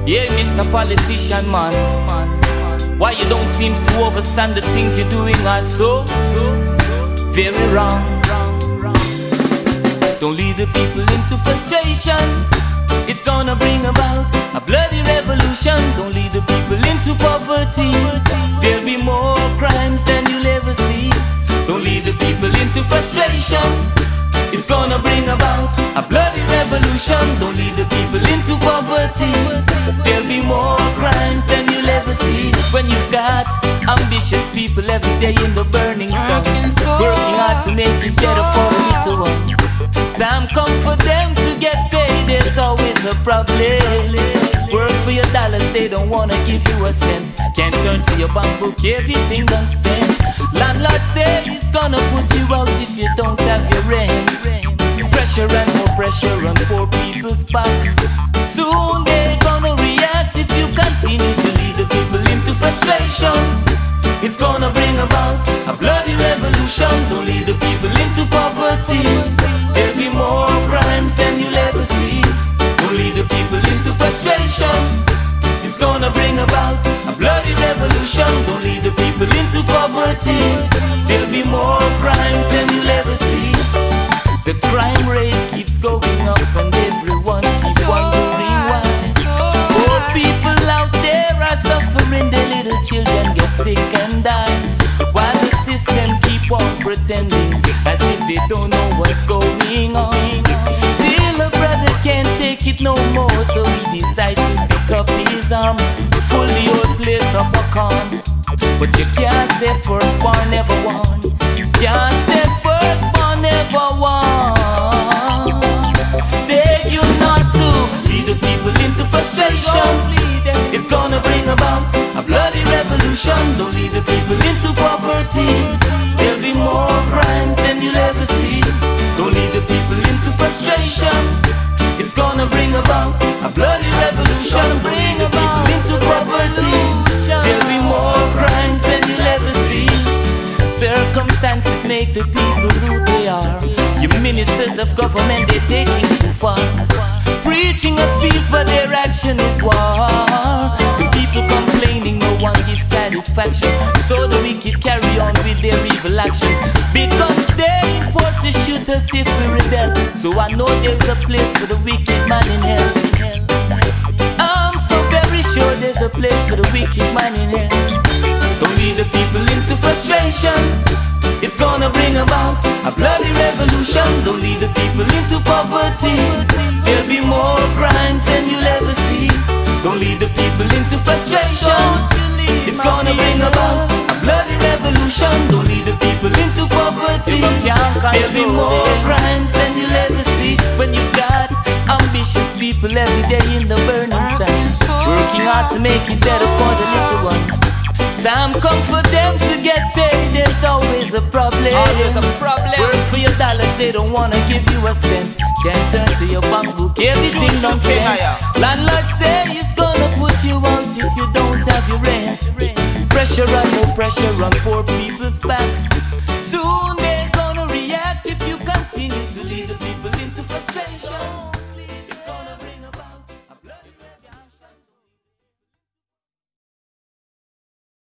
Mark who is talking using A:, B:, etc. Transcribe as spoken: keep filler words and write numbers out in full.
A: Yeah, Mister Politician, man. Why you don't seem to overstand the things you're doing are so, so, very wrong. Don't lead the people into frustration. It's gonna bring about a bloody revolution. Don't lead the people into poverty. There'll be more crimes than you'll ever see. Don't lead the people into frustration. It's gonna bring about a bloody revolution. Don't lead the people into poverty. There'll be more crimes than you'll ever see. When you've got ambitious people every day in the burning sun, working hard to make it better for the little one. Time come for them to get paid, there's always a problem. Work for your dollars, they don't wanna give you a cent. Can't turn to your bank book, everything done spent. Landlord say he's gonna put you out if you don't have your rent. Pressure and more pressure on poor people's back. Soon they're gonna react if you continue to lead the people into frustration. It's gonna bring about a bloody revolution. Don't lead the people into poverty. There'll be more crimes than you'll ever see. Don't lead the people into frustration. It's gonna bring about a bloody revolution. Don't lead the people into poverty. There'll be more crimes than you'll ever see. The crime rate keeps going up and everyone keeps wondering why. Poor people out there are suffering, their little children get sick and die, while the system keep on pretending as if they don't know what's going on. Till a brother can't take it no more, so he decide to pick up his arm, full the old place up a con. But you can't say firstborn never won. Can't say firstborn never won. Beg you not to lead the people into frustration. It's gonna bring about a bloody revolution. Don't lead the people into poverty. There'll be more crimes than you'll ever see. Don't lead the people into frustration. It's gonna bring about a bloody revolution. Bring the people into poverty. There'll be more crimes than you'll ever see. Circumstances make the people who they are. Your ministers of government, they take it too far. Preaching of peace, but their action is war. The people complaining, no one gives satisfaction. So the wicked carry on with their evil actions, because they import to shoot us if we rebel. So I know there's a place for the wicked man in hell. I'm so very sure there's a place for the wicked man in hell. Don't lead the people into frustration. It's gonna bring about a bloody revolution. Don't lead the people into poverty. There'll be more crimes than you'll ever see. Don't lead the people into frustration. It's gonna bring about a bloody revolution. Don't lead the people into poverty. There'll be more crimes than you'll ever see. When you've got ambitious people every day in the burning sun, working hard to make it better for the little one. Time come for them to get paid, there's always a problem.
B: Always a problem.
A: Work for your dollars, they don't wanna give you a cent. Can't turn to your bank book, everything done spent. Landlord say he's gonna put you out if you don't have your rent. Pressure and more pressure on poor people's back.